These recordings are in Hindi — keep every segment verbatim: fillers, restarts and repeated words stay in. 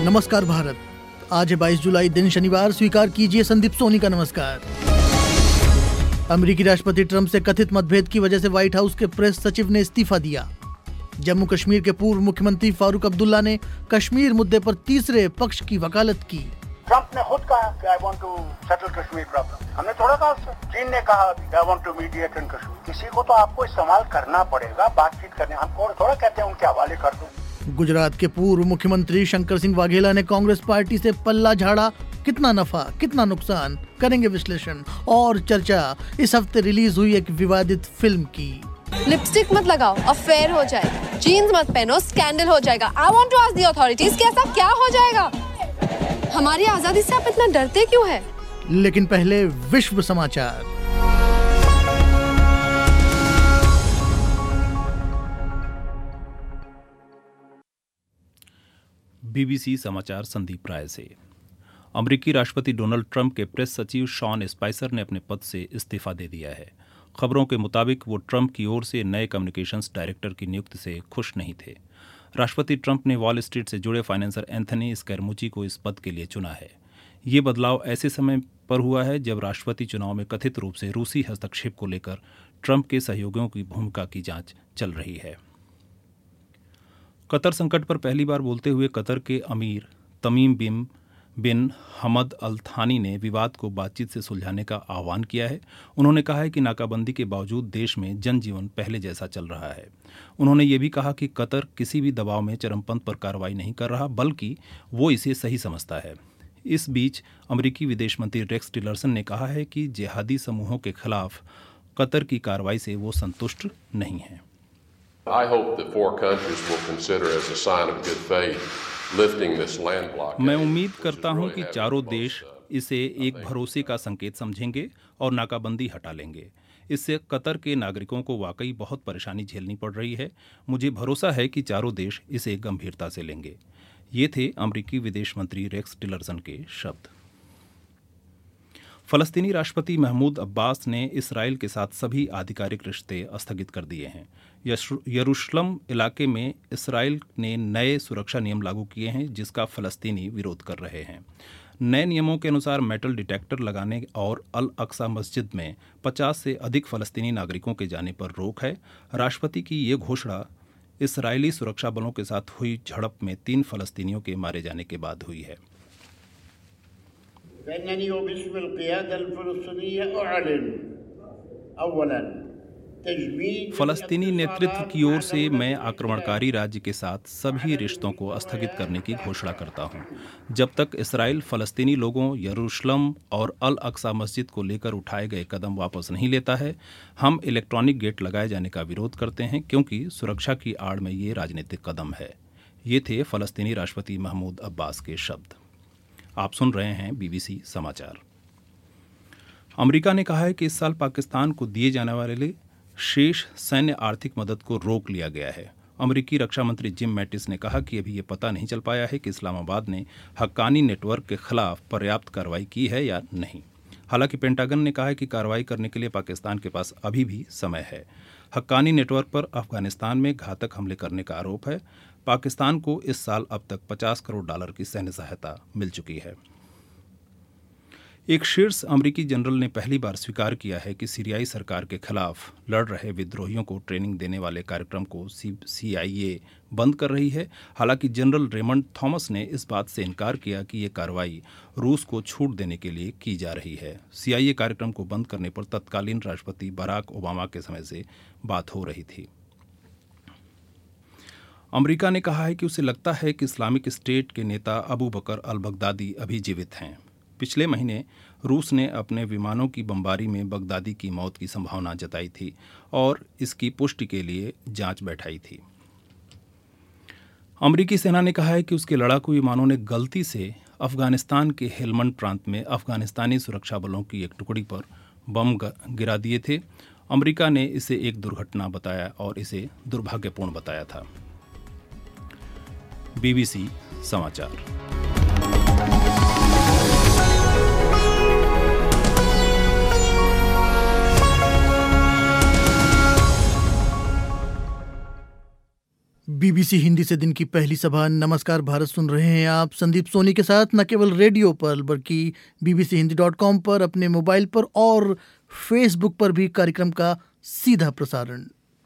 नमस्कार भारत। आज है बाईस जुलाई, दिन शनिवार। स्वीकार कीजिए संदीप सोनी का नमस्कार। अमेरिकी राष्ट्रपति ट्रंप से कथित मतभेद की वजह से व्हाइट हाउस के प्रेस सचिव ने इस्तीफा दिया। जम्मू कश्मीर के पूर्व मुख्यमंत्री फारूक अब्दुल्ला ने कश्मीर मुद्दे पर तीसरे पक्ष की वकालत की। ट्रंप ने खुद कहा कि I want to settle Kashmir problem. हमने थोड़ा कहा उससे। चीन ने कहा I want to mediate in Kashmir. किसी को तो आपको इस्तेमाल करना पड़ेगा बातचीत करने। हम थोड़ा कहते हैं उनके हवाले कर दो। गुजरात के पूर्व मुख्यमंत्री शंकर सिंह वाघेला ने कांग्रेस पार्टी से पल्ला झाड़ा। कितना नफा, कितना नुकसान, करेंगे विश्लेषण और चर्चा इस हफ्ते रिलीज हुई एक विवादित फिल्म की। लिपस्टिक मत लगाओ, अफेयर हो जाएगा। जीन्स मत पहनो, स्कैंडल हो जाएगा। I want to ask the authorities कि ऐसा क्या हो जाएगा? हमारी आजादी से आप इतना डरते क्यों हैं? लेकिन पहले विश्व समाचार। बीबीसी समाचार संदीप राय से। अमेरिकी राष्ट्रपति डोनाल्ड ट्रंप के प्रेस सचिव शॉन स्पाइसर ने अपने पद से इस्तीफा दे दिया है। खबरों के मुताबिक वो ट्रंप की ओर से नए कम्युनिकेशंस डायरेक्टर की नियुक्ति से खुश नहीं थे। राष्ट्रपति ट्रंप ने वॉल स्ट्रीट से जुड़े फाइनेंसर एंथनी स्कैरमुची को इस पद के लिए चुना है। ये बदलाव ऐसे समय पर हुआ है जब राष्ट्रपति चुनाव में कथित रूप से रूसी हस्तक्षेप को लेकर ट्रंप के सहयोगियों की भूमिका की जांच चल रही है। कतर संकट पर पहली बार बोलते हुए कतर के अमीर तमीम बिन बिन हमद अल थानी ने विवाद को बातचीत से सुलझाने का आह्वान किया है। उन्होंने कहा है कि नाकाबंदी के बावजूद देश में जनजीवन पहले जैसा चल रहा है। उन्होंने ये भी कहा कि कतर किसी भी दबाव में चरमपंथ पर कार्रवाई नहीं कर रहा, बल्कि वो इसे सही समझता है। इस बीच अमेरिकी विदेश मंत्री रेक्स टिलरसन ने कहा है कि जिहादी समूहों के खिलाफ कतर की कार्रवाई से वो संतुष्ट नहीं हैं। I hope that four countries will consider as a sign of good faith lifting this land blockade. मैं उम्मीद करता हूं कि चारों देश इसे एक भरोसे का संकेत समझेंगे और नाकाबंदी हटा लेंगे। इससे कतर के नागरिकों को वाकई बहुत परेशानी झेलनी पड़ रही है। मुझे भरोसा है कि चारों देश इसे गंभीरता से लेंगे। ये थे अमेरिकी विदेश मंत्री रेक्स टिलरसन के शब्द। फलस्तीनी राष्ट्रपति महमूद अब्बास ने इसराइल के साथ सभी आधिकारिक रिश्ते स्थगित कर दिए हैं। यरूशलेम इलाके में इसराइल ने नए सुरक्षा नियम लागू किए हैं, जिसका फलस्तीनी विरोध कर रहे हैं। नए नियमों के अनुसार मेटल डिटेक्टर लगाने और अल अक्सा मस्जिद में पचास से अधिक फलस्तीनी नागरिकों के जाने पर रोक है। राष्ट्रपति की ये घोषणा इसराइली सुरक्षा बलों के साथ हुई झड़प में तीन फलस्तीनियों के मारे जाने के बाद हुई है। फलस्तीनी नेतृत्व की ओर से मैं आक्रमणकारी राज्य के साथ सभी रिश्तों को स्थगित करने की घोषणा करता हूं। जब तक इसराइल फलस्तीनी लोगों, यरूशलेम और अल अक्सा मस्जिद को लेकर उठाए गए कदम वापस नहीं लेता है, हम इलेक्ट्रॉनिक गेट लगाए जाने का विरोध करते हैं, क्योंकि सुरक्षा की आड़ में ये राजनीतिक कदम है। ये थे फलस्तीनी राष्ट्रपति महमूद अब्बास के शब्द। आप सुन रहे हैं बीबीसी समाचार। अमेरिका ने कहा है कि इस साल पाकिस्तान को दिए जाने वाले शेष सैन्य आर्थिक मदद को रोक लिया गया है। अमेरिकी रक्षा मंत्री जिम मैटिस ने कहा कि अभी ये पता नहीं चल पाया है कि इस्लामाबाद ने हक्कानी नेटवर्क के खिलाफ पर्याप्त कार्रवाई की है या नहीं। हालांकि पेंटागन ने कहा है कि कार्रवाई करने के लिए पाकिस्तान के पास अभी भी समय है। हक्कानी नेटवर्क पर अफगानिस्तान में घातक हमले करने का आरोप है। पाकिस्तान को इस साल अब तक पचास करोड़ डॉलर की सैन्य सहायता मिल चुकी है। एक शीर्ष अमेरिकी जनरल ने पहली बार स्वीकार किया है कि सीरियाई सरकार के खिलाफ लड़ रहे विद्रोहियों को ट्रेनिंग देने वाले कार्यक्रम को सी आई ए बंद कर रही है। हालांकि जनरल रेमंड थॉमस ने इस बात से इनकार किया कि ये कार्रवाई रूस को छूट देने के लिए की जा रही है। सी आई ए कार्यक्रम को बंद करने पर तत्कालीन राष्ट्रपति बराक ओबामा के समय से बात हो रही थी। अमेरिका ने कहा है कि उसे लगता है कि इस्लामिक स्टेट के नेता अबू बकर अल बगदादी अभी जीवित हैं। पिछले महीने रूस ने अपने विमानों की बमबारी में बगदादी की मौत की संभावना जताई थी और इसकी पुष्टि के लिए जांच बैठाई थी। अमेरिकी सेना ने कहा है कि उसके लड़ाकू विमानों ने गलती से अफगानिस्तान के हेलमंड प्रांत में अफगानिस्तानी सुरक्षा बलों की एक टुकड़ी पर बम गिरा दिए थे। अमेरिका ने इसे एक दुर्घटना बताया और इसे दुर्भाग्यपूर्ण बताया था। बीबीसी समाचार। बीबीसी हिंदी से दिन की पहली सभा नमस्कार भारत सुन रहे हैं आप संदीप सोनी के साथ, न केवल रेडियो पर बल्कि बीबीसी हिंदी डॉट कॉम पर, अपने मोबाइल पर और फेसबुक पर भी कार्यक्रम का सीधा प्रसारण।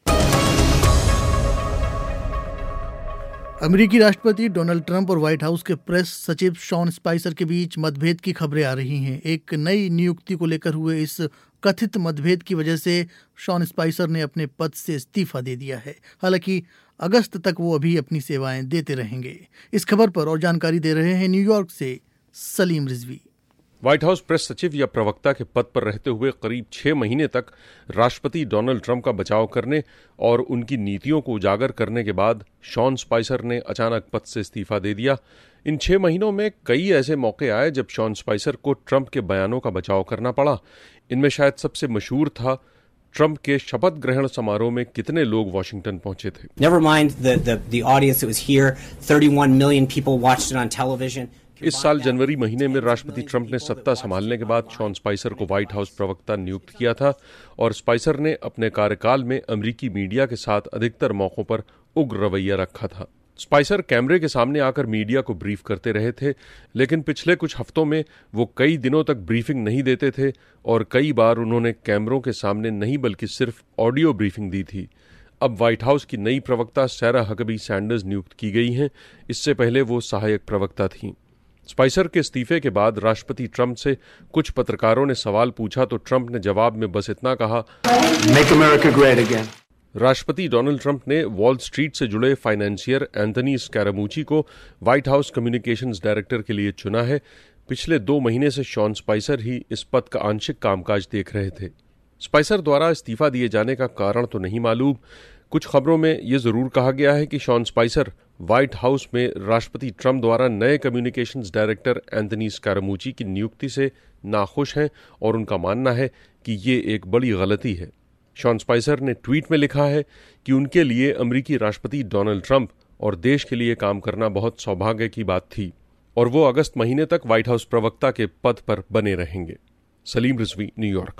अमेरिकी राष्ट्रपति डोनाल्ड ट्रंप और व्हाइट हाउस के प्रेस सचिव शॉन स्पाइसर के बीच मतभेद की खबरें आ रही हैं। एक नई नियुक्ति को लेकर हुए इस कथित मतभेद की वजह से शॉन स्पाइसर ने अपने पद से इस्तीफा दे दिया है। हालांकि अगस्त तक वो अभी अपनी सेवाएं देते रहेंगे। इस खबर पर और जानकारी दे रहे हैं न्यूयॉर्क से Salim Rizvi. White House press सचिव या प्रवक्ता के पद पर रहते हुए करीब छह महीने तक राष्ट्रपति डोनाल्ड ट्रंप का बचाव करने और उनकी नीतियों को उजागर करने के बाद शॉन स्पाइसर ने अचानक पद से इस्तीफा दे दिया। इन छह महीनों में कई ऐसे मौके आए जब शॉन स्पाइसर को ट्रंप के बयानों का बचाव करना पड़ा। इनमें शायद सबसे मशहूर था ट्रंप के शपथ ग्रहण समारोह में कितने लोग वाशिंगटन पहुंचे थे। Never mind the the the audience that was here. thirty-one million people watched it on television. इस साल जनवरी महीने में राष्ट्रपति ट्रंप ने सत्ता संभालने के बाद शॉन स्पाइसर को व्हाइट हाउस प्रवक्ता नियुक्त किया था और स्पाइसर ने अपने कार्यकाल में अमेरिकी मीडिया के साथ अधिकतर मौकों पर उग्र रवैया रखा था। स्पाइसर कैमरे के सामने आकर मीडिया को ब्रीफ करते रहे थे, लेकिन पिछले कुछ हफ्तों में वो कई दिनों तक ब्रीफिंग नहीं देते थे और कई बार उन्होंने कैमरों के सामने नहीं बल्कि सिर्फ ऑडियो ब्रीफिंग दी थी। अब व्हाइट हाउस की नई प्रवक्ता सैरा हकबी सैंडर्स नियुक्त की गई हैं। इससे पहले वो सहायक प्रवक्ता थीं। स्पाइसर के इस्तीफे के बाद राष्ट्रपति ट्रंप से कुछ पत्रकारों ने सवाल पूछा तो ट्रंप ने जवाब में बस इतना कहा, Make America great again. राष्ट्रपति डोनाल्ड ट्रंप ने वॉल स्ट्रीट से जुड़े फाइनेंशियर एंथनी स्कैरामुची को व्हाइट हाउस कम्युनिकेशंस डायरेक्टर के लिए चुना है। पिछले दो महीने से शॉन स्पाइसर ही इस पद का आंशिक कामकाज देख रहे थे। स्पाइसर द्वारा इस्तीफा दिए जाने का कारण तो नहीं मालूम। कुछ खबरों में ये जरूर कहा गया है कि शॉन स्पाइसर व्हाइट हाउस में राष्ट्रपति ट्रंप द्वारा नए कम्युनिकेशंस डायरेक्टर एंथनी स्कैरामुची की नियुक्ति से नाखुश हैं और उनका मानना है कि ये एक बड़ी गलती है। शॉन स्पाइसर ने ट्वीट में लिखा है कि उनके लिए अमेरिकी राष्ट्रपति डोनाल्ड ट्रंप और देश के लिए काम करना बहुत सौभाग्य की बात थी और वो अगस्त महीने तक व्हाइट हाउस प्रवक्ता के पद पर बने रहेंगे। सलीम रिजवी, न्यूयॉर्क।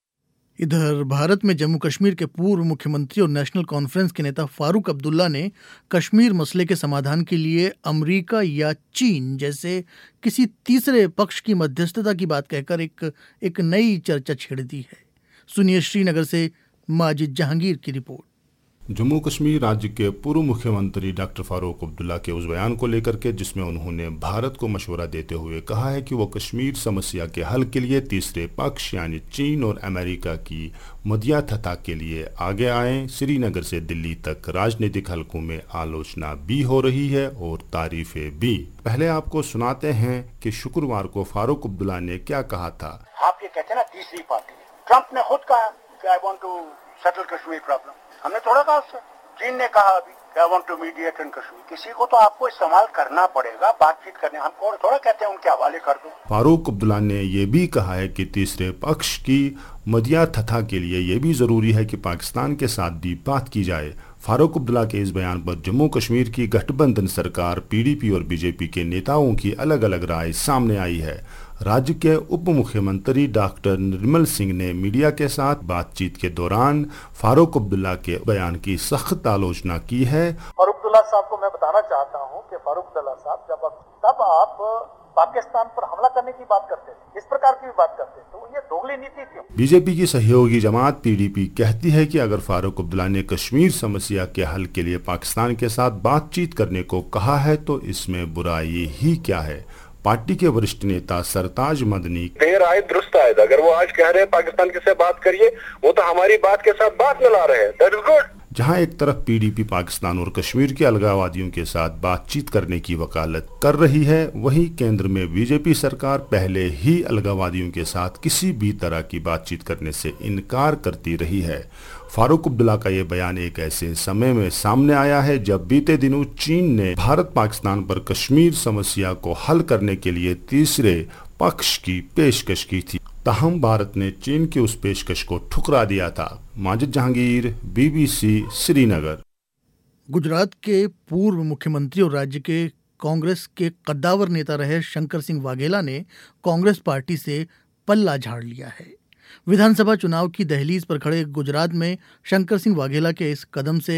इधर भारत में जम्मू कश्मीर के पूर्व मुख्यमंत्री और नेशनल कॉन्फ्रेंस के नेता फारूक अब्दुल्ला ने कश्मीर मसले के समाधान के लिए अमेरिका या चीन जैसे किसी तीसरे पक्ष की मध्यस्थता की बात कहकर एक एक नई चर्चा छेड़ दी है। सुनिए श्रीनगर से माजिद जहांगीर की रिपोर्ट। जम्मू कश्मीर राज्य के पूर्व मुख्यमंत्री डॉक्टर फारूक अब्दुल्ला के उस बयान को लेकर के जिसमें उन्होंने भारत को मशवरा देते हुए कहा है कि वो कश्मीर समस्या के हल के लिए तीसरे पक्ष यानी चीन और अमेरिका की मध्यस्थता के लिए आगे आए। श्रीनगर से दिल्ली तक राजनीतिक हलकों में आलोचना भी हो रही है और तारीफें भी। पहले आपको सुनाते हैं कि शुक्रवार को फारूक अब्दुल्ला ने क्या कहा था। आप ये कहते हैं ना तीसरी पार्टी, ट्रंप ने खुद कहा कि I want to settle Kashmir problem. हमने थोड़ा कहा उससे। चीन ने कहा अभी I want to mediate in Kashmir. किसी को तो आपको इस्तेमाल करना पड़ेगा बातचीत करने। हम थोड़ा कहते हैं उनके हवाले कर दो। फारूक अब्दुल्ला ने यह भी कहा है कि तीसरे पक्ष की मध्यस्थता के लिए यह भी जरूरी है कि पाकिस्तान के साथ भी बात की जाए। फारूक अब्दुल्ला के इस बयान पर जम्मू कश्मीर की गठबंधन सरकार पीडीपी और बीजेपी के नेताओं की अलग अलग राय सामने आई है। राज्य के उप मुख्यमंत्री डॉक्टर निर्मल सिंह ने मीडिया के साथ बातचीत के दौरान फारूक अब्दुल्ला के बयान की सख्त आलोचना की है। और अब्दुल्ला साहब को मैं बताना चाहता हूं कि फारूक अब्दुल्ला साहब जब तब आप पाकिस्तान पर हमला करने की बात करते थे, इस प्रकार की भी बात करते थे, तो ये दोगली नीति क्यों? बीजेपी की सहयोगी जमात पीडीपी कहती है कि अगर फारूक अब्दुल्ला ने कश्मीर समस्या के हल के लिए पाकिस्तान के साथ बातचीत करने को कहा है तो इसमें बुराई ही क्या है। पार्टी के वरिष्ठ नेता सरताज मदनी देर आए दुरुस्त आए। अगर वो आज कह रहे हैं पाकिस्तान के साथ बात करिए, वो तो हमारी बात के साथ बात मिला रहे हैं। That is good. जहां एक तरफ पीडीपी पाकिस्तान और कश्मीर के अलगाववादियों के साथ बातचीत करने की वकालत कर रही है, वहीं केंद्र में बीजेपी सरकार पहले ही अलगाववादियों के साथ किसी भी तरह की बातचीत करने से इनकार करती रही है। फारूक अब्दुल्ला का ये बयान एक ऐसे समय में सामने आया है जब बीते दिनों चीन ने भारत पाकिस्तान पर कश्मीर समस्या को हल करने के लिए तीसरे पक्ष की पेशकश की थी। ताहम भारत ने चीन की उस पेशकश को ठुकरा दिया था। माजिद जहांगीर, बीबीसी, श्रीनगर। गुजरात के पूर्व मुख्यमंत्री और राज्य के कांग्रेस के कद्दावर नेता रहे शंकर सिंह वाघेला ने कांग्रेस पार्टी से पल्ला झाड़ लिया है। विधानसभा चुनाव की दहलीज पर खड़े गुजरात में शंकर सिंह वाघेला के इस कदम से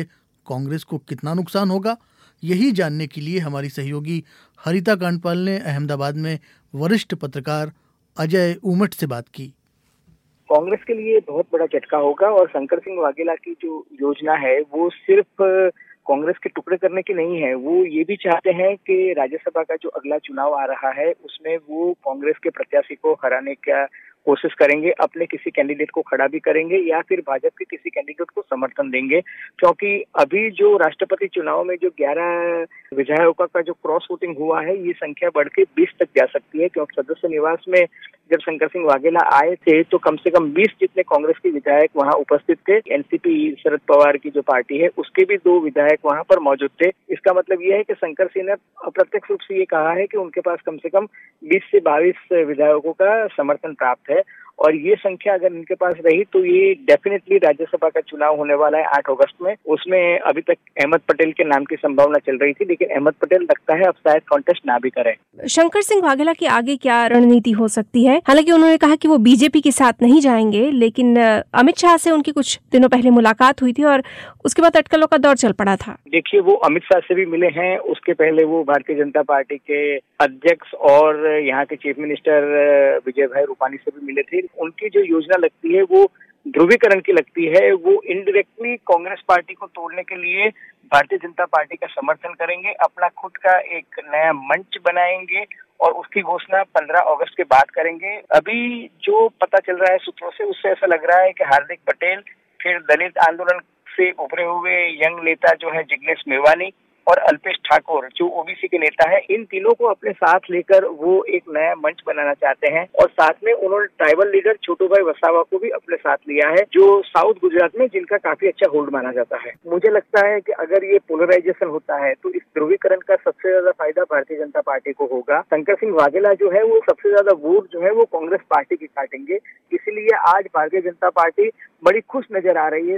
कांग्रेस को कितना नुकसान होगा? यही जानने के लिए हमारी सहयोगी हरिता कांडपाल ने अहमदाबाद में वरिष्ठ पत्रकार अजय उमट से बात की। कांग्रेस के लिए बहुत बड़ा झटका होगा और शंकर सिंह वाघेला की जो योजना है वो सिर्फ कांग्रेस के टुकड़े करने की नहीं है, वो ये भी चाहते हैं कि राज्यसभा का जो अगला चुनाव आ रहा है उसमें वो कांग्रेस के प्रत्याशी को हराने का कोशिश करेंगे, अपने किसी कैंडिडेट को खड़ा भी करेंगे या फिर भाजपा के किसी कैंडिडेट को समर्थन देंगे। क्योंकि अभी जो राष्ट्रपति चुनाव में जो ग्यारह विधायकों का जो क्रॉस वोटिंग हुआ है ये संख्या बढ़ के बीस तक जा सकती है, क्योंकि सदस्य निवास में जब शंकर सिंह वाघेला आए थे तो कम से कम बीस जितने कांग्रेस के विधायक वहां उपस्थित थे। एनसीपी शरद पवार की जो पार्टी है उसके भी दो विधायक वहां पर मौजूद थे। इसका मतलब यह है कि शंकर सिंह ने अप्रत्यक्ष रूप से ये कहा है कि उनके पास कम से कम बीस से बाईस विधायकों का समर्थन प्राप्त है और ये संख्या अगर इनके पास रही तो ये डेफिनेटली राज्यसभा का चुनाव होने वाला है आठ अगस्त में। उसमें अभी तक अहमद पटेल के नाम की संभावना चल रही थी, लेकिन अहमद पटेल लगता है अब शायद कॉन्टेस्ट ना भी करें। शंकर सिंह वाघेला की आगे क्या रणनीति हो सकती है? हालांकि उन्होंने कहा कि वो बीजेपी के साथ नहीं जाएंगे, लेकिन अमित शाह से उनकी कुछ दिनों पहले मुलाकात हुई थी और उसके बाद अटकलों का दौर चल पड़ा था। देखिए, वो अमित शाह से भी मिले हैं, उसके पहले वो भारतीय जनता पार्टी के अध्यक्ष और यहाँ के चीफ मिनिस्टर विजय भाई रूपानी से भी मिले थे। उनकी जो योजना लगती है वो ध्रुवीकरण की लगती है। वो इनडायरेक्टली कांग्रेस पार्टी को तोड़ने के लिए भारतीय जनता पार्टी का समर्थन करेंगे, अपना खुद का एक नया मंच बनाएंगे और उसकी घोषणा पंद्रह अगस्त के बाद करेंगे। अभी जो पता चल रहा है सूत्रों से, उससे ऐसा लग रहा है कि हार्दिक पटेल, फिर दलित आंदोलन से उभरे हुए यंग नेता जो है जिग्नेश मेवानी और अल्पेश ठाकुर जो ओबीसी के नेता है, इन तीनों को अपने साथ लेकर वो एक नया मंच बनाना चाहते हैं। और साथ में उन्होंने ट्राइबल लीडर छोटू भाई वसावा को भी अपने साथ लिया है, जो साउथ गुजरात में जिनका काफी अच्छा होल्ड माना जाता है। मुझे लगता है कि अगर ये पोलराइजेशन होता है तो इस ध्रुवीकरण का सबसे ज्यादा फायदा भारतीय जनता पार्टी को होगा। शंकर सिंह वाघेला जो है वो सबसे ज्यादा वोट जो है वो कांग्रेस पार्टी की काटेंगे, इसीलिए आज भारतीय जनता पार्टी बड़ी खुश नजर आ रही है।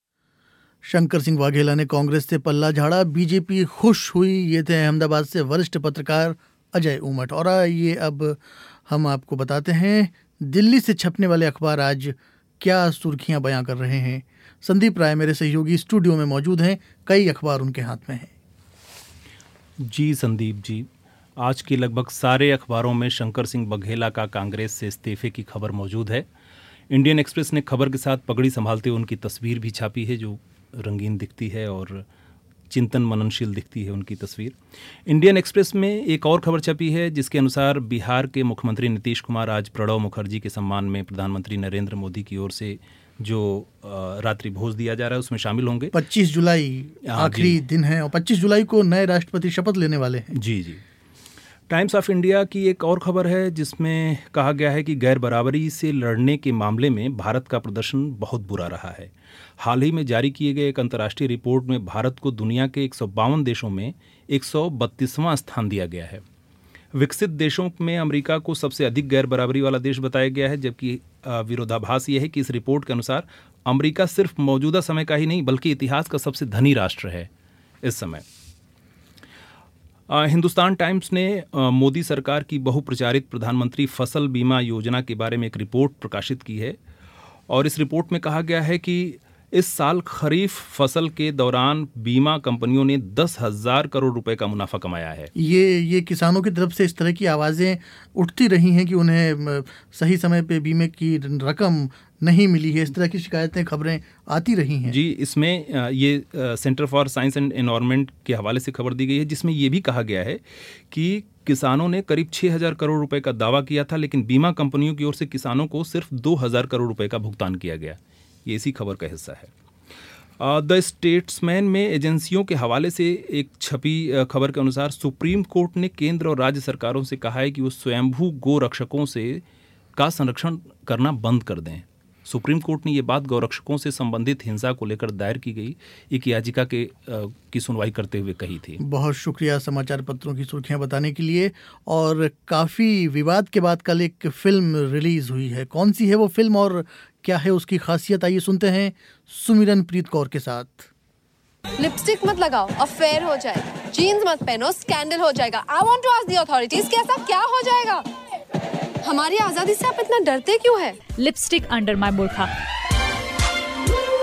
शंकर सिंह वाघेला ने कांग्रेस से पल्ला झाड़ा, बीजेपी खुश हुई। ये थे अहमदाबाद से वरिष्ठ पत्रकार अजय उमट। और ये अब हम आपको बताते हैं दिल्ली से छपने वाले अखबार आज क्या सुर्खियां बयां कर रहे हैं। संदीप राय मेरे सहयोगी स्टूडियो में मौजूद हैं, कई अखबार उनके हाथ में हैं। जी संदीप जी, आज के लगभग सारे अखबारों में शंकर सिंह वाघेला का कांग्रेस से इस्तीफे की खबर मौजूद है। इंडियन एक्सप्रेस ने खबर के साथ पगड़ी संभालते हुए उनकी तस्वीर भी छापी है, जो रंगीन दिखती है और चिंतन मननशील दिखती है उनकी तस्वीर। इंडियन एक्सप्रेस में एक और खबर छपी है जिसके अनुसार बिहार के मुख्यमंत्री नीतीश कुमार आज प्रणब मुखर्जी के सम्मान में प्रधानमंत्री नरेंद्र मोदी की ओर से जो रात्रि भोज दिया जा रहा है उसमें शामिल होंगे। पच्चीस जुलाई आखिरी दिन है और पच्चीस जुलाई को नए राष्ट्रपति शपथ लेने वाले हैं। जी जी। टाइम्स ऑफ इंडिया की एक और खबर है जिसमें कहा गया है कि गैर बराबरी से लड़ने के मामले में भारत का प्रदर्शन बहुत बुरा रहा है। हाल ही में जारी किए गए एक अंतर्राष्ट्रीय रिपोर्ट में भारत को दुनिया के एक सौ बावन देशों में एक सौ बत्तीसवां स्थान दिया गया है। विकसित देशों में अमेरिका को सबसे अधिक गैर बराबरी वाला देश बताया गया है, जबकि विरोधाभास यह है कि इस रिपोर्ट के अनुसार अमेरिका सिर्फ मौजूदा समय का ही नहीं बल्कि इतिहास का सबसे धनी राष्ट्र है इस समय। हिंदुस्तान टाइम्स ने मोदी सरकार की बहुप्रचारित प्रधानमंत्री फसल बीमा योजना के बारे में एक रिपोर्ट प्रकाशित की है और इस रिपोर्ट में कहा गया है कि इस साल खरीफ फसल के दौरान बीमा कंपनियों ने दस हजार करोड़ रुपए का मुनाफा कमाया है। ये ये किसानों की तरफ से इस तरह की आवाज़ें उठती रही हैं कि उन्हें सही समय पे बीमे की रकम नहीं मिली है, इस तरह की शिकायतें खबरें आती रही हैं। जी, इसमें ये centre for science and environment के हवाले से खबर दी गई है जिसमें ये भी कहा गया है कि किसानों ने करीब छः हज़ार करोड़ रुपए का दावा किया था, लेकिन बीमा कंपनियों की ओर से किसानों को सिर्फ दो हज़ार करोड़ रुपए का भुगतान किया गया। ये इसी खबर का हिस्सा है। द स्टेट्समैन में एजेंसियों के हवाले से एक छपी खबर के अनुसार सुप्रीम कोर्ट ने केंद्र और राज्य सरकारों से कहा है कि वो स्वयंभू गो रक्षकों से का संरक्षण करना बंद कर दें। सुप्रीम कोर्ट ने ये बात गौरक्षकों से संबंधित हिंसा को लेकर दायर की गई एक याचिका के आ, की सुनवाई करते हुए कही थी। बहुत शुक्रिया समाचार पत्रों की सुर्खियां बताने के लिए। और काफ़ी विवाद के बाद कल एक फिल्म रिलीज हुई है। कौन सी है वो फिल्म और क्या है उसकी खासियत, आइए सुनते हैं सुमिरन प्रीत कौर के साथ। लिपस्टिक मत लगाओ, अफेयर हो जाएगा। जीन्स मत पहनो, स्कैंडल हो जाएगा। I want to ask the authorities कि ऐसा क्या हो जाएगा? हमारी आजादी से आप इतना डरते क्यों है? Lipstick under my burkha.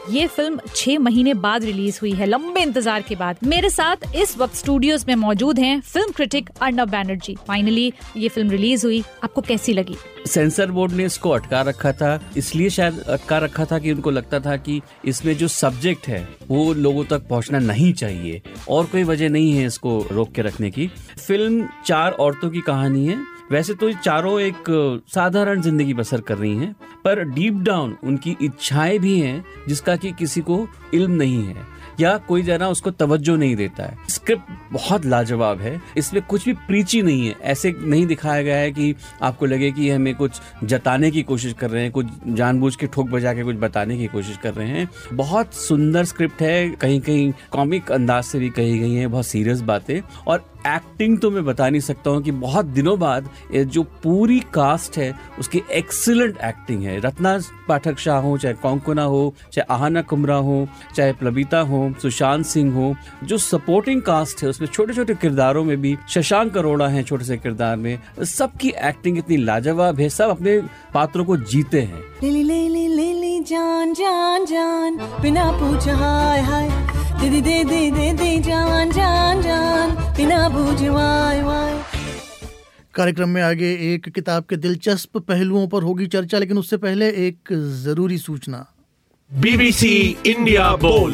ये फिल्म छह महीने बाद रिलीज हुई है, लंबे इंतजार के बाद। मेरे साथ इस वक्त स्टूडियोज में मौजूद हैं film critic Arnab Banerjee. Finally ये फिल्म रिलीज हुई, आपको कैसी लगी? सेंसर बोर्ड ने इसको अटका रखा था, इसलिए शायद अटका रखा था कि उनको लगता था कि इसमें जो सब्जेक्ट है वो लोगों तक पहुंचना नहीं चाहिए, और कोई वजह नहीं है इसको रोक के रखने की। फिल्म चार औरतों की कहानी है। वैसे तो चारों एक साधारण जिंदगी बसर कर रही हैं, पर डीप डाउन उनकी इच्छाएं भी हैं जिसका कि किसी को इल्म नहीं है या कोई जना उसको तवज्जो नहीं देता है। स्क्रिप्ट बहुत लाजवाब है, इसमें कुछ भी प्रीची नहीं है। ऐसे नहीं दिखाया गया है कि आपको लगे कि हमें कुछ जताने की कोशिश कर रहे हैं, कुछ जानबूझ के ठोक बजा के कुछ बताने की कोशिश कर रहे हैं। बहुत सुंदर स्क्रिप्ट है, कहीं कहीं कॉमिक अंदाज से भी कही गई हैं बहुत सीरियस बातें। और एक्टिंग तो मैं बता नहीं सकता हूँ कि बहुत दिनों बाद जो पूरी कास्ट है उसकी एक्सीलेंट एक्टिंग है। रत्ना पाठक शाह हो, चाहे कौंकना हो, चाहे आहाना कुमरा हो, चाहे प्लबिता हो, सुशांत सिंह हो, जो सपोर्टिंग कास्ट है उसमें छोटे छोटे किरदारों में भी शशांक अरोड़ा हैं छोटे से किरदार में। सबकी एक्टिंग इतनी लाजवाब है, सब अपने पात्रों को जीते हैं। ले ले ले ले ले जान जान जान बिना पूछे हाय हाय दे दे दे दे दे दे जान जान जान बिना पूछे वाय वाय। कार्यक्रम में आगे एक किताब के दिलचस्प पहलुओं पर होगी चर्चा, लेकिन उससे पहले एक जरूरी सूचना। बीबीसी इंडिया बोल।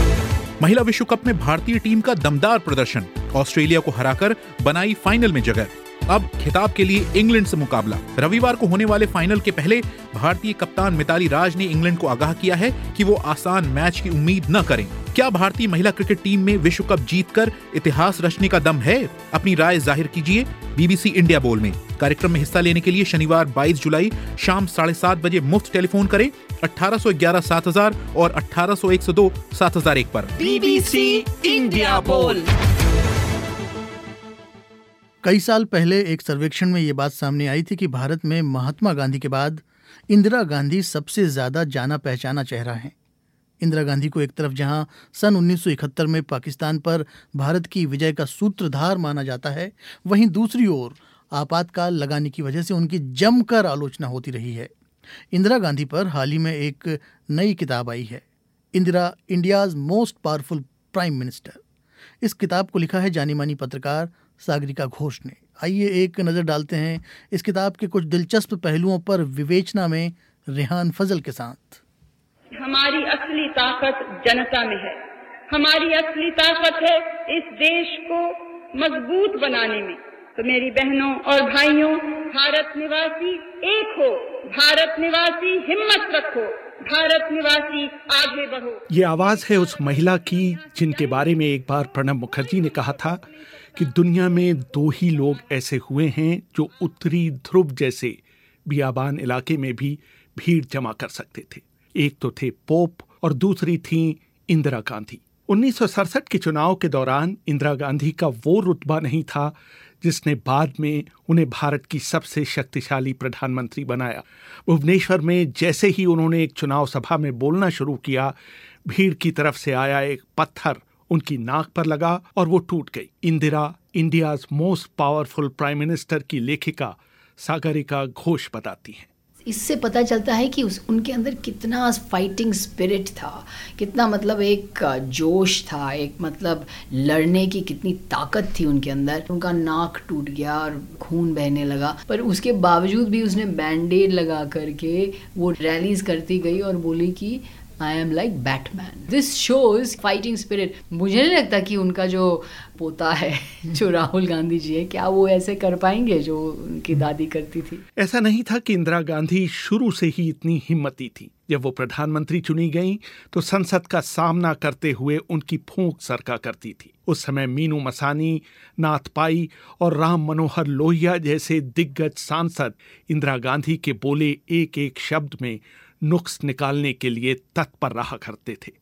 महिला विश्व कप में भारतीय टीम का दमदार प्रदर्शन, ऑस्ट्रेलिया को हराकर बनाई फाइनल में जगह। अब खिताब के लिए इंग्लैंड से मुकाबला। रविवार को होने वाले फाइनल के पहले भारतीय कप्तान मिताली राज ने इंग्लैंड को आगाह किया है कि वो आसान मैच की उम्मीद न करें। क्या भारतीय महिला क्रिकेट टीम में विश्व कप जीतकर इतिहास रचने का दम है? अपनी राय जाहिर कीजिए बीबीसी इंडिया बोल में। कार्यक्रम में हिस्सा लेने के लिए शनिवार बाईस जुलाई शाम साढ़े सात बजे मुफ्त टेलीफोन करें अठारह सौ ग्यारह सात हजार और अठारह सौ एक सौ दो सात हजार एक पर। बीबीसी इंडिया बोल। कई साल पहले एक सर्वेक्षण में ये बात सामने आई थी कि भारत में महात्मा गांधी के बाद इंदिरा गांधी सबसे ज्यादा जाना पहचाना चेहरा हैं। इंदिरा गांधी को एक तरफ जहां सन उन्नीस सौ इकहत्तर में पाकिस्तान पर भारत की विजय का सूत्रधार माना जाता है, वहीं दूसरी ओर आपातकाल लगाने की वजह से उनकी जमकर आलोचना होती रही है। इंदिरा गांधी पर हाल ही में एक नई किताब आई है, Indira India's most powerful prime minister. इस किताब को लिखा है जानी मानी पत्रकार सागरिका घोष ने। आइए एक नज़र डालते हैं इस किताब के कुछ दिलचस्प पहलुओं पर विवेचना में रेहान फजल के साथ। हमारी असली ताकत जनता में है। हमारी असली ताकत है इस देश को मजबूत बनाने में। तो मेरी बहनों और भाइयों, भारत निवासी एक हो, भारत निवासी हिम्मत रखो, भारत निवासी आगे बढ़ो। ये आवाज है उस महिला की जिनके बारे में एक बार प्रणब मुखर्जी ने कहा था कि दुनिया में दो ही लोग ऐसे हुए हैं जो उत्तरी ध्रुव जैसे बियाबान इलाके में भी भीड़ जमा कर सकते थे। एक तो थे पोप और दूसरी थी इंदिरा गांधी। उन्नीस सौ सड़सठ के चुनाव के दौरान इंदिरा गांधी का वो रुतबा नहीं था जिसने बाद में उन्हें भारत की सबसे शक्तिशाली प्रधानमंत्री बनाया। भुवनेश्वर में जैसे ही उन्होंने एक चुनाव सभा में बोलना शुरू किया, भीड़ की तरफ से आया एक पत्थर उनकी नाक पर लगा और वो टूट गई। Indira India's most powerful prime minister की लेखिका सागरिका घोष बताती हैं। इससे पता चलता है कि उस उनके अंदर कितना फाइटिंग स्पिरिट था, कितना मतलब एक जोश था, एक मतलब लड़ने की कितनी ताकत थी उनके अंदर। उनका नाक टूट गया और खून बहने लगा, पर उसके बावजूद भी उसने बैंडेड लगा करके वो रैलीज करती गई और बोली कि I am like Batman. This shows fighting spirit. मुझे नहीं लगता कि उनका जो पोता है जो राहुल गांधी जी है, क्या वो ऐसे कर पाएंगे जो उनकी दादी करती थी। ऐसा नहीं था कि इंदिरा गांधी शुरू से ही इतनी हिम्मती थी। जब वो प्रधानमंत्री चुनी गई तो संसद का सामना करते हुए उनकी फूंक सरका करती थी। उस समय मीनू मसानी, नाथ पाई और राम मनोहर लोहिया जैसे दिग्गज सांसद इंदिरा गांधी के बोले एक एक शब्द में नुक्स निकालने के लिए तत्पर रहा करते थे।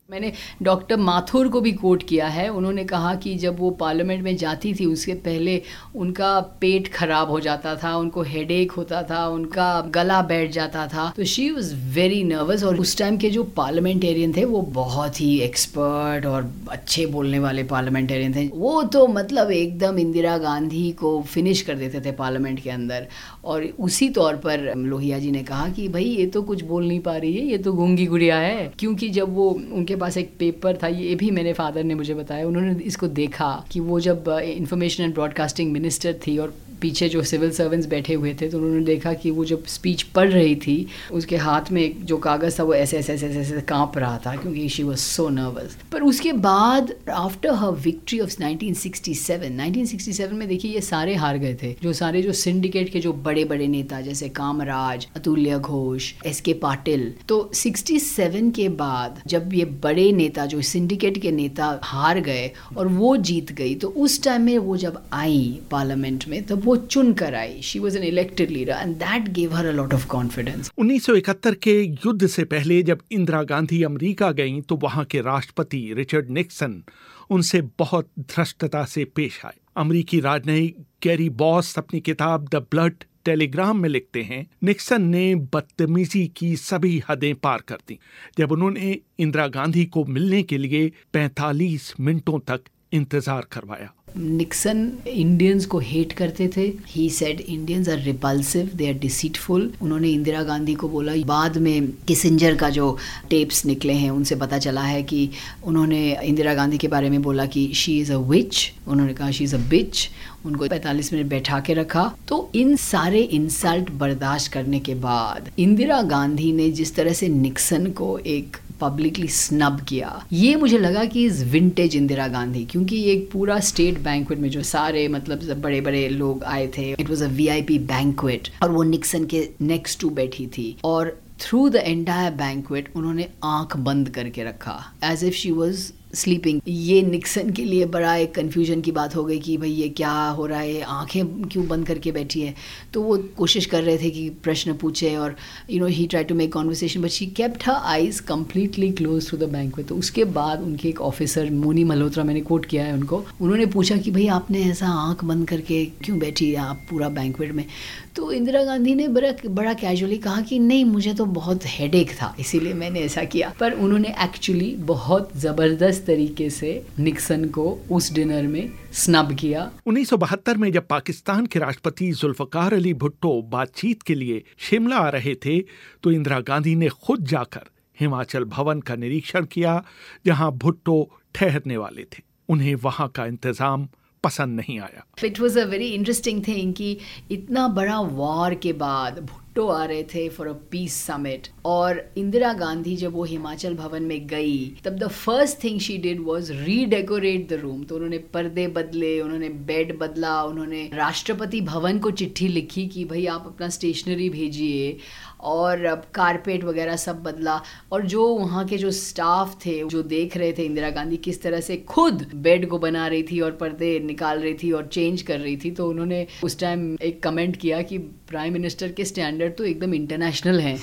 मैंने डॉक्टर माथुर को भी कोट किया है। उन्होंने कहा कि जब वो पार्लियामेंट में जाती थी उसके पहले उनका पेट खराब हो जाता था, उनको हेडेक होता था, उनका गला बैठ जाता था, तो शी वाज वेरी नर्वस। और उस टाइम के जो पार्लियामेंटेरियन थे वो बहुत ही एक्सपर्ट और अच्छे बोलने वाले पार्लियामेंटेरियन थे। वो तो मतलब एकदम इंदिरा गांधी को फिनिश कर देते थे पार्लियामेंट के अंदर। और उसी तौर पर लोहिया जी ने कहा कि भाई ये तो कुछ बोल नहीं पा रही है, ये तो गूंगी गुड़िया है। क्योंकि जब वो उनके पास एक पेपर था, ये भी मेरे फादर ने मुझे बताया, उन्होंने इसको देखा कि वो जब इंफॉर्मेशन एंड ब्रॉडकास्टिंग मिनिस्टर थी और पीछे जो सिविल सर्वेंट्स बैठे हुए थे, तो उन्होंने देखा कि वो जब स्पीच पढ़ रही थी उसके हाथ में जो कागज़ था वो ऐसे ऐसे ऐसे ऐसे कांप रहा था क्योंकि शी वाज सो नर्वस। पर उसके बाद after her victory of nineteen sixty seven nineteen sixty seven में देखिए ये सारे हार गए थे, जो सारे जो सिंडिकेट के जो बड़े बड़े नेता जैसे कामराज, अतुल्य घोष, एस के पाटिल। तो सिक्सटी सेवन के बाद जब ये बड़े नेता जो सिंडिकेट के नेता हार गए और वो जीत गई, तो उस टाइम में वो जब आई पार्लियामेंट में तब वो चुन कर आई। She was an elected leader and that gave her a lot of confidence. उन्नीस सौ इकहत्तर के युद्ध से पहले जब इंदिरा गांधी अमेरिका गईं तो वहां के राष्ट्रपति रिचर्ड निक्सन उनसे बहुत धृष्टता से पेश आए। अमेरिकी राजनयिक गैरी बॉस अपनी किताब द ब्लड टेलीग्राम में लिखते हैं, निक्सन ने बदतमीजी की सभी हदें पार कर दी जब उन्होंने इंदिरा गांधी को मिलने के लिए पैंतालीस मिनटों तक इंतजार करवाया। निक्सन इंडियंस को हेट करते थे। He said Indians are repulsive, they are deceitful. उन्होंने इंदिरा गांधी को बोला, बाद में किसिंजर का जो टेप्स निकले हैं उनसे पता चला है कि उन्होंने इंदिरा गांधी के बारे में बोला कि शी इज़ अ विच, उन्होंने कहा शी इज़ अ बिच। उनको पैंतालीस मिनट बैठा के रखा। तो इन सारे इंसल्ट बर्दाश्त करने के बाद इंदिरा गांधी ने जिस तरह से निक्सन को एक पब्लिकली स्नब किया, ये मुझे लगा कि इज विंटेज इंदिरा गांधी, क्योंकि एक पूरा स्टेट बैंक्वेट में जो सारे मतलब बड़े बड़े लोग आए थे, it was a VIP banquet, और वो निक्सन के नेक्स्ट टू बैठी थी और थ्रू द एंटायर बैंक्वेट उन्होंने आंख बंद करके रखा as if she was sleeping. ये निक्सन के लिए बड़ा एक कन्फ्यूजन की बात हो गई कि भाई ये क्या हो रहा है, आंखें क्यों बंद करके बैठी है। तो वो कोशिश कर रहे थे कि प्रश्न पूछे और you know he try to make conversation but she kept her eyes completely close to the banquet. तो उसके बाद उनके एक ऑफिसर मोनी मल्होत्रा, मैंने कोट किया है उनको, उन्होंने पूछा कि भाई आपने ऐसा आंख बंद करके क्यों बैठी है आप पूरा बैंक्वेट में। तो इंदिरा गांधी ने बड़ा बड़ा कैजुअली कहा कि नहीं, मुझे तो बहुत हेडेक था इसीलिए मैंने ऐसा किया। पर उन्होंने एक्चुअली बहुत ज़बरदस्त तरीके से निक्सन को उस डिनर में स्नब किया। उन्नीस सौ बहत्तर में जब पाकिस्तान के राष्ट्रपति जुल्फकार अली भुट्टो बातचीत के लिए शिमला आ रहे थे तो इंदिरा गांधी ने खुद जाकर हिमाचल भवन का निरीक्षण किया जहां भुट्टो ठहरने वाले थे। उन्हें वहां का इंतजाम पसंद नहीं आया। It was a very interesting thing कि इतना बड़ा वॉर के बाद भुट्टो आ रहे थे फॉर अ पीस समिट, और इंदिरा गांधी जब वो हिमाचल भवन में गई तब the first thing she did was redecorate the room. तो उन्होंने पर्दे बदले, उन्होंने बेड बदला, उन्होंने राष्ट्रपति भवन को चिट्ठी लिखी कि भाई आप अपना स्टेशनरी भेजिए, और अब कारपेट वगैरह सब बदला। और जो वहाँ के जो स्टाफ थे जो देख रहे थे इंदिरा गांधी किस तरह से खुद बेड को बना रही थी और पर्दे निकाल रही थी और चेंज कर रही थी, तो उन्होंने उस टाइम एक कमेंट किया कि प्राइम मिनिस्टर के स्टैंडर्ड तो एकदम इंटरनेशनल हैं।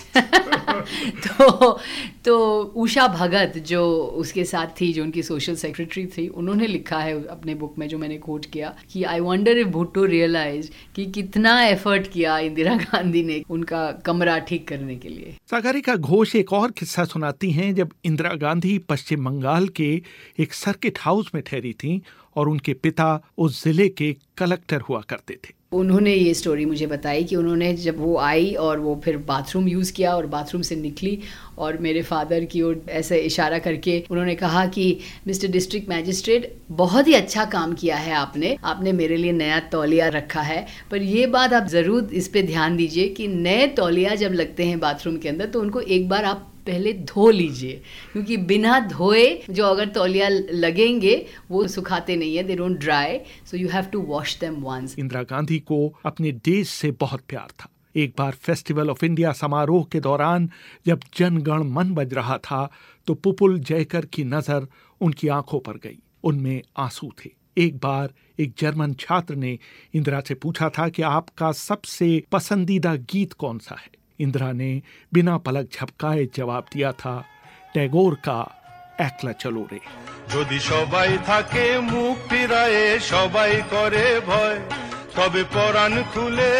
तो तो उषा भगत जो उसके साथ थी, जो उनकी सोशल सेक्रेटरी थी, उन्होंने लिखा है अपने बुक में जो मैंने कोट किया कि I wonder if Bhutto realize कि कितना एफर्ट किया इंदिरा गांधी ने उनका कमरा ठीक करने के लिए। सागरिका घोष एक और किस्सा सुनाती हैं जब इंदिरा गांधी पश्चिम बंगाल के एक सर्किट हाउस में ठहरी थीं और उनके पिता उस जिले के कलेक्टर हुआ करते थे। उन्होंने ये स्टोरी मुझे बताई कि उन्होंने जब वो आई और वो फिर बाथरूम यूज़ किया और बाथरूम से निकली और मेरे फादर की ओर ऐसे इशारा करके उन्होंने कहा कि मिस्टर डिस्ट्रिक्ट मैजिस्ट्रेट, बहुत ही अच्छा काम किया है आपने आपने मेरे लिए नया तौलिया रखा है, पर ये बात आप ज़रूर इस पे ध्यान दीजिए कि नए तौलिया जब लगते हैं बाथरूम के अंदर तो उनको एक बार आप पहले धो लीजिए, क्योंकि बिना धोए जो अगर तौलिया लगेंगे वो सुखाते नहीं है, they don't dry, so you have to wash them once. Indira Gandhi को अपने देश से बहुत प्यार था। एक बार फेस्टिवल ऑफ इंडिया समारोह के दौरान जब जनगण मन बज रहा था तो पुपुल जयकर की नजर उनकी आंखों पर गई। उनमें आंसू थे। एक बार एक जर्मन छात्र ने इंदिरा से पूछा था कि आपका सबसे पसंदीदा गीत कौन सा है। इंदिरा ने बिना पलक झपकाए जवाब दिया था, टैगोर का একলা চলো রে। যদি সবাই থাকে মুখ ফিরায়ে সবাই করে ভয়, তবে পরাণ খুলে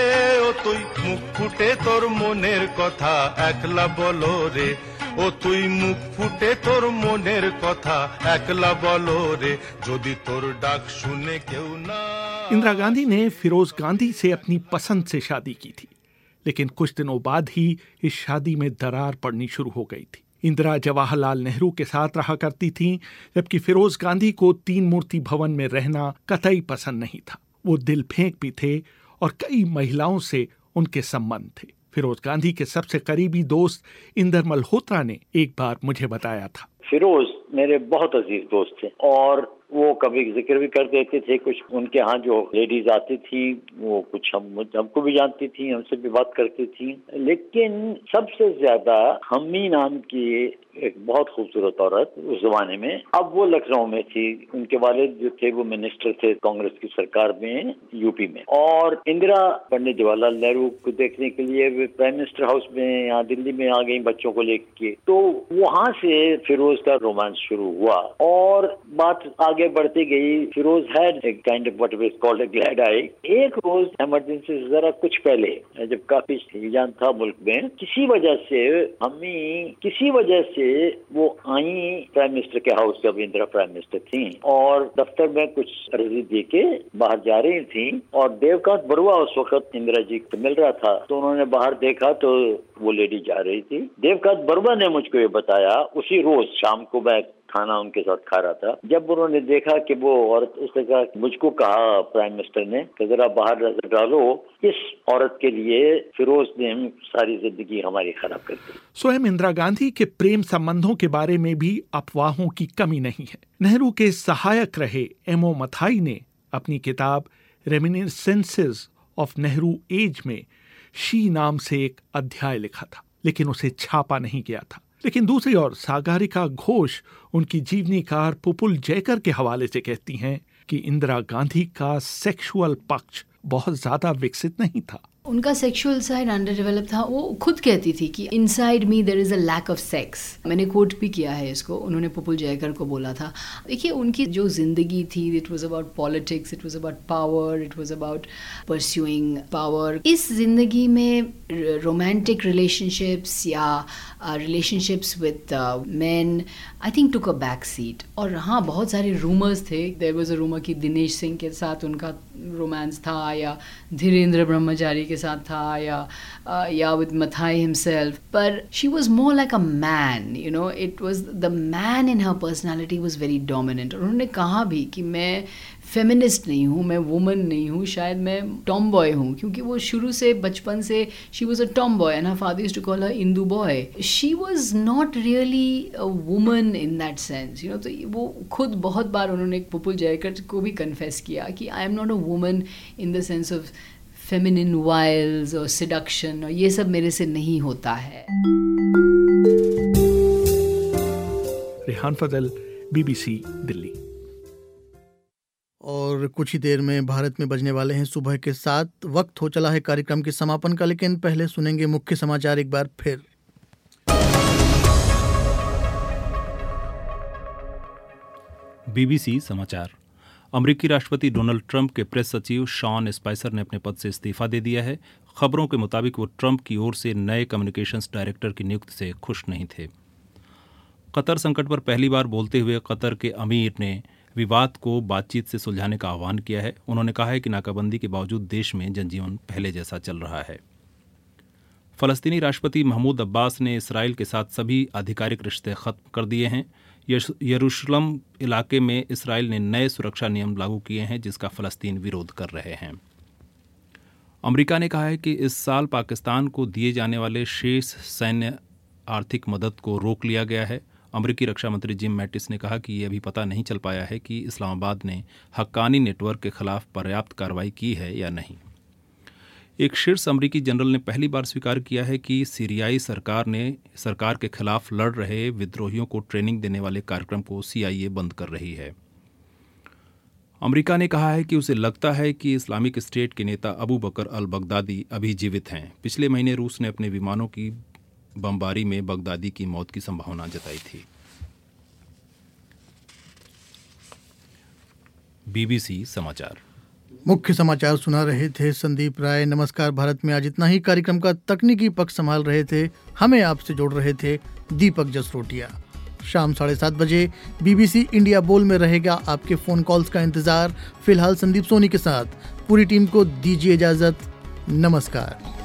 ও তুই মুখ ফুটে তোর মনের কথা একলা বলো রে, ও তুই মুখ ফুটে তোর মনের কথা একলা বলো রে, যদি তোর ডাক শুনে কেউ না। इंदिरा गांधी ने फिरोज गांधी से अपनी पसंद से शादी की थी, लेकिन कुछ दिनों बाद ही इस शादी में दरार पड़नी शुरू हो गई थी। इंदिरा जवाहरलाल नेहरू के साथ रहा करती थीं, जबकि फिरोज गांधी को तीन मूर्ति भवन में रहना कतई पसंद नहीं था। वो दिल फेंक भी थे और कई महिलाओं से उनके संबंध थे। फिरोज गांधी के सबसे करीबी दोस्त इंदर मल्होत्रा ने एक बार मुझे बताया था, फिरोज मेरे बहुत अजीज दोस्त थे और वो कभी जिक्र भी कर देते थे। कुछ उनके यहाँ जो लेडीज आती थी वो कुछ हम हमको भी जानती थी, हमसे भी बात करती थी, लेकिन सबसे ज्यादा हम्मी नाम की एक बहुत खूबसूरत औरत उस जमाने में, अब वो लखनऊ में थी। उनके वालिद जो थे वो मिनिस्टर थे कांग्रेस की सरकार में यूपी में, और इंदिरा पंडित जवाहरलाल नेहरू को देखने के लिए वे प्राइम मिनिस्टर हाउस में यहाँ दिल्ली में आ गई बच्चों को लेके। तो वहाँ से फिरोज का रोमांस शुरू हुआ और बात आगे बढ़ती गई। फिरोज हैड एक kind of what is called a glad eye. एक रोज इमरजेंसी से जरा कुछ पहले, जब काफी हिजान था मुल्क में, किसी वजह से हमी किसी वजह से वो आई प्राइम मिनिस्टर के हाउस, जब इंदिरा प्राइम मिनिस्टर थी, और दफ्तर में कुछ अर्जी दे के बाहर जा रही थी और देवकांत बरुआ उस वक्त इंदिरा जी को मिल रहा था। तो उन्होंने बाहर देखा तो वो लेडी जा रही थी। देवकांत बरुआ ने मुझको ये बताया, उसी रोज शाम को मैं खाना उनके साथ खा रहा था, जब उन्होंने देखा कि वो औरत, उसने कहा, मुझको कहा प्राइम मिनिस्टर ने कि जरा बाहर नजर डालो, इस औरत के लिए फिरोज ने सारी जिंदगी हमारी खराब कर दी। स्वयं इंदिरा गांधी के प्रेम संबंधों के बारे में भी अफवाहों की कमी नहीं है। नेहरू के सहायक रहे एम ओ मथाई ने अपनी किताब रेमिनिसेंसेस ऑफ नेहरू एज में शी नाम से एक अध्याय लिखा था, लेकिन उसे छापा नहीं गया था। लेकिन दूसरी ओर सागरिका घोष उनकी जीवनीकार पुपुल जयकर के हवाले से कहती हैं कि इंदिरा गांधी का सेक्सुअल पक्ष बहुत ज्यादा विकसित नहीं था। उनका सेक्सुअल साइड अंडर डेवलप था। वो खुद कहती थी कि inside me there is a lack of sex. मैंने कोट भी किया है इसको, उन्होंने पुपुल जयकर को बोला था। देखिए, उनकी जो जिंदगी थी, it was about politics, it was about power, it was about pursuing power. इस जिंदगी में रोमांटिक रिलेशनशिप्स या relationships with men I think took a back seat. और हाँ, बहुत सारे रूमर्स थे। देयर वाज अ रूमर कि दिनेश सिंह के साथ उनका रोमांस था, या धीरेन्द्र ब्रह्मचारी के साथ था, या uh, या विद मथाई हिमसेल्फ। पर she was more like a man, you know, it was the man in her personality was very dominant. और उन्होंने कहा भी कि मैं फेमिनिस्ट नहीं हूँ, मैं वुमन नहीं हूँ, शायद मैं टॉम बॉय हूँ, क्योंकि वो शुरू से बचपन से she was a tomboy and her father used to call her Indu boy. She was not really a woman in that sense, you know. तो वो खुद बहुत बार उन्होंने पुपुल जयकर को भी कन्फेस किया कि I am not a woman in the sense of feminine wiles और सिडक्शन, और ये सब मेरे से नहीं होता है। रेहान फजल, बीबीसी दिल्ली। और कुछ ही देर में भारत में बजने वाले हैं सुबह के सात। वक्त हो चला है कार्यक्रम के समापन का, लेकिन पहले सुनेंगे मुख्य समाचार एक बार फिर। बीबीसी समाचार। अमेरिकी राष्ट्रपति डोनाल्ड ट्रंप के प्रेस सचिव शॉन स्पाइसर ने अपने पद से इस्तीफा दे दिया है। खबरों के मुताबिक वो ट्रंप की ओर से नए कम्युनिकेशंस डायरेक्टर की नियुक्ति से खुश नहीं थे। कतर संकट पर पहली बार बोलते हुए कतर के अमीर ने विवाद को बातचीत से सुलझाने का आह्वान किया है। उन्होंने कहा है कि नाकाबंदी के बावजूद देश में जनजीवन पहले जैसा चल रहा है। फ़लस्तीनी राष्ट्रपति महमूद अब्बास ने इसराइल के साथ सभी आधिकारिक रिश्ते खत्म कर दिए हैं। यरूशलेम इलाके में इसराइल ने नए सुरक्षा नियम लागू किए हैं, जिसका फ़लस्तीन विरोध कर रहे हैं। अमेरिका ने कहा है कि इस साल पाकिस्तान को दिए जाने वाले शेष सैन्य आर्थिक मदद को रोक लिया गया है। अमेरिकी रक्षा मंत्री जिम मैटिस ने कहा कि ये अभी पता नहीं चल पाया है कि इस्लामाबाद ने हक्कानी नेटवर्क के खिलाफ पर्याप्त कार्रवाई की है या नहीं। एक शीर्ष अमेरिकी जनरल ने पहली बार स्वीकार किया है कि सीरियाई सरकार ने सरकार के खिलाफ लड़ रहे विद्रोहियों को ट्रेनिंग देने वाले कार्यक्रम को सी आई ए बंद कर रही है। अमेरिका ने कहा है कि उसे लगता है कि इस्लामिक स्टेट के नेता अबू बकर अल बगदादी अभी जीवित हैं। पिछले महीने रूस ने अपने विमानों की बमबारी में बगदादी की मौत की संभावना जताई थी। बीबीसी समाचार। मुख्य समाचार सुना रहे थे संदीप राय। नमस्कार भारत में आज इतना ही। कार्यक्रम का तकनीकी पक्ष संभाल रहे थे, हमें आपसे जोड़ रहे थे दीपक जसरोटिया। शाम साढ़े सात बजे बीबीसी इंडिया बोल में रहेगा आपके फोन कॉल्स का इंतजार। फिलहाल संदीप सोनी के साथ पूरी टीम को दीजिए इजाजत। नमस्कार।